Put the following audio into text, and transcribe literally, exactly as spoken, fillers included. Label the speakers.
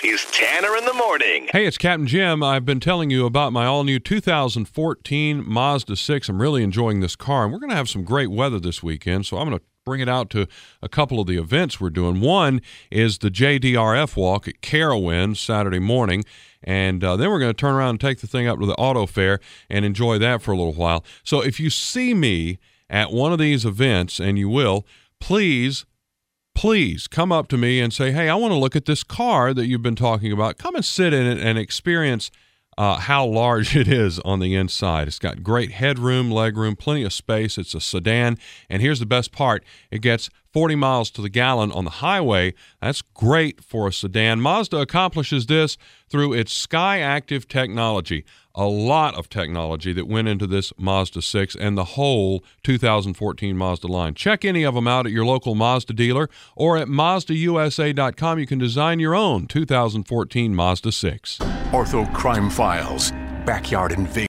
Speaker 1: He's Tanner in the morning.
Speaker 2: Hey, it's Captain Jim. I've been telling you about my all-new two thousand fourteen Mazda six. I'm really enjoying this car, and we're going to have some great weather this weekend, so I'm going to bring it out to a couple of the events we're doing. One is the J D R F walk at Carowinds Saturday morning, and uh, then we're going to turn around and take the thing up to the auto fair and enjoy that for a little while. So if you see me at one of these events, and you will, please Please come up to me and say, hey, I want to look at this car that you've been talking about. Come and sit in it and experience uh, how large it is on the inside. It's got great headroom, legroom, plenty of space. It's a sedan. And here's the best part. It gets forty miles to the gallon on the highway. That's great for a sedan. Mazda accomplishes this through its Skyactiv technology. A lot of technology that went into this Mazda six and the whole two thousand fourteen Mazda line. Check any of them out at your local Mazda dealer or at Mazda U S A dot com. You can design your own two thousand fourteen Mazda six.
Speaker 3: Ortho Crime Files, Backyard Invasion.